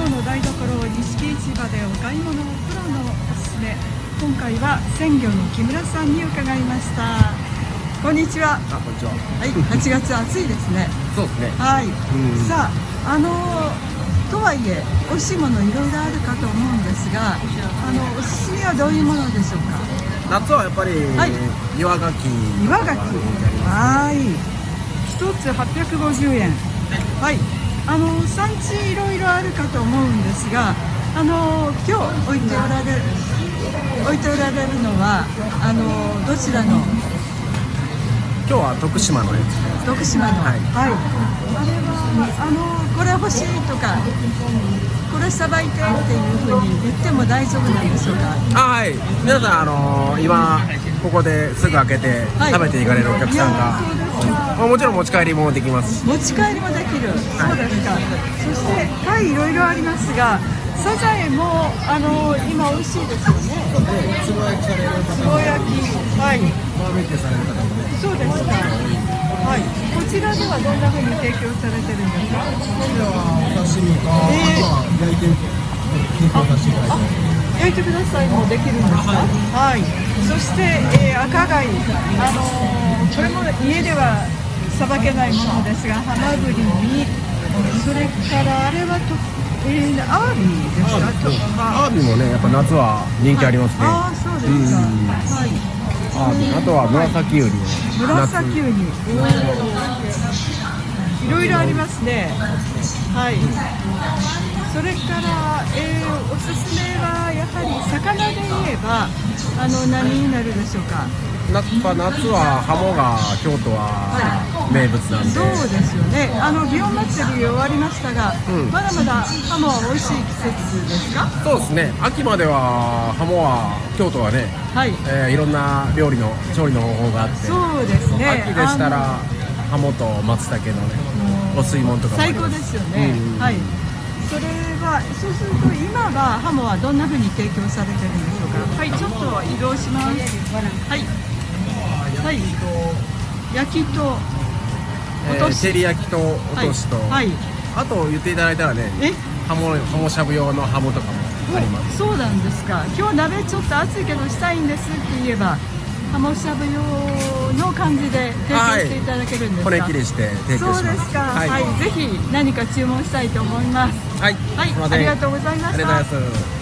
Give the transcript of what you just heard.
ロの台所錦市場でお買い物プロのおすすめ。今回は鮮魚の木村さんに伺いました。こんにちは。 こんにちは。 はい、8月暑いですね。 そうですね。 はい、さあ、とはいえ美味しいものいろいろあるかと思うんですが、おすすめはどういうものでしょうか。 夏はやっぱり、岩牡蠣。 岩牡蠣。はい。一つ850円。はい。産地いろいろあるかと思うんですが、今日置いておられるのはどちらの？ 今日は徳島のやつ。 徳島の。はい。あれはこれ欲しいとか、これさばいてっていうふうに言っても大丈夫なんでしょうか。 はい。皆さん今ここですぐ開けて食べていかれるお客さんが、もちろん持ち帰りもできます。 持ち帰りもできる。そうですか。そして貝いろいろありますが、サザエも今美味しいですよね。 つぼ焼きされる方も、 つぼ焼き、はい。 バーベキューされる方もね。 そうですか。はい。こちらではどんな風に提供されてるんですか。 こちらはお刺身か、あとは焼いて提供させていただいて。 焼いてくださいもできるんですか。はい。そして、赤貝、これも家ではさばけないものですが、ハマグリに、それからあれはアワビですか。 アワビもね、やっぱ夏は人気ありますね。 ああ、そうですか。はい。 あとは紫ウリ。 紫ウニ。いろいろありますね。はい。それから、おすすめはやはり魚で言えば何になるでしょうか。 夏はハモが京都は名物なんで、 そうですよね。祇園祭り終わりましたが、まだまだハモは美味しい季節ですか。 そうですね。秋まではハモは京都はね、いろんな調理の方法があって、 そうですね。 秋でしたらハモと松茸のねお吸い物とかもあります。 最高ですよね。はい。それはそうすると今はハモはどんな風に提供されてるんでしょうか。はい、ちょっと移動します。はい。はい。焼きと照り焼きと落としと、あと言っていただいたらね、ハモしゃぶ用のハモとかもあります。 そうなんですか。今日鍋ちょっと熱いけどしたいんですって言えば、ハモしゃぶ用の感じで提供していただけるんですか。 骨切りして提供します。 そうですか。はい、ぜひ何か注文したいと思います。 はい、 ありがとうございました。 ありがとうございます。